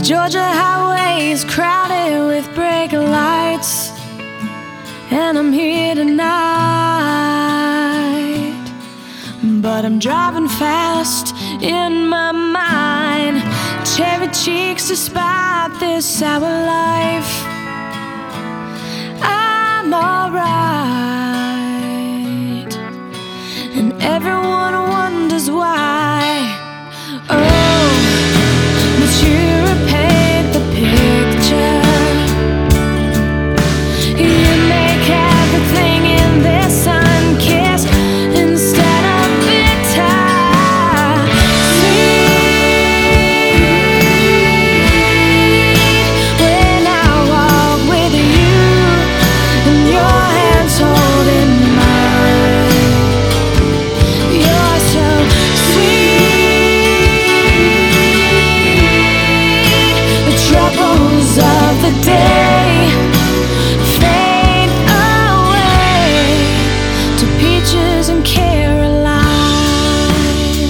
Georgia highway is crowded with brake lights, and I'm here tonight. But I'm driving fast in my mind, cherry cheeks despite this sour life. I'm alright, and everyone wonders why. Oh, but you repaint the picture. You make everything in this sun-kissed instead of bitter. Sweet when I walk with you and your hands holding mine. You're so sweet. The troubles of the day fade away to peaches and Caroline.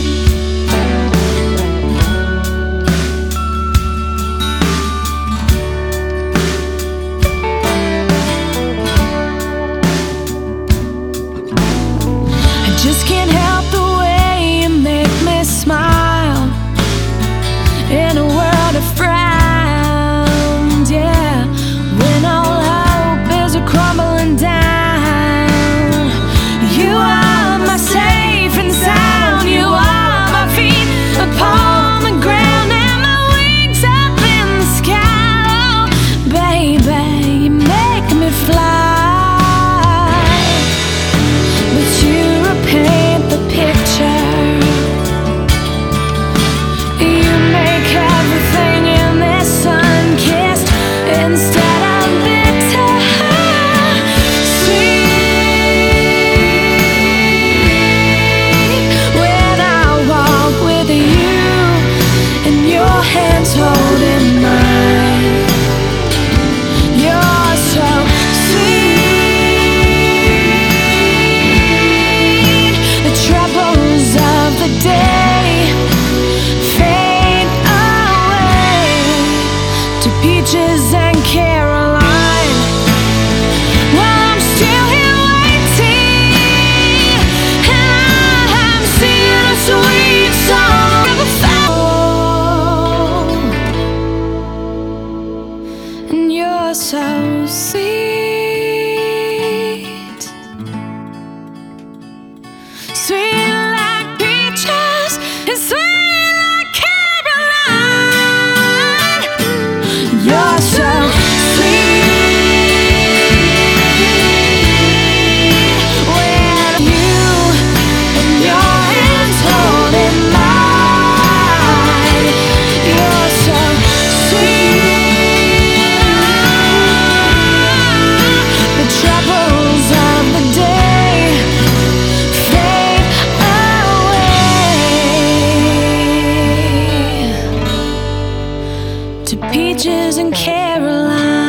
I just can't help the way you make me smile in a world of frowns, yeah. When all hope is crumbling down, you are my safe and sound. You are my feet upon the ground and my wings up in the sky. Oh, baby, you make me fly, but you repaint the picture. You make everything in this sun-kissed instead of bitter. Sweet when I walk with you and your hands holding mine. You're so sweet. The troubles of the day fade away to peaches and Caroline. While I'm still here waiting, and I'm singing a sweet song of a foul. And you're so sweet, sweet like peaches and sweet like Caroline. You're so sweet when you and your hands holding mine. You're so sweet. The troubles of the day fade away to peaches and Caroline.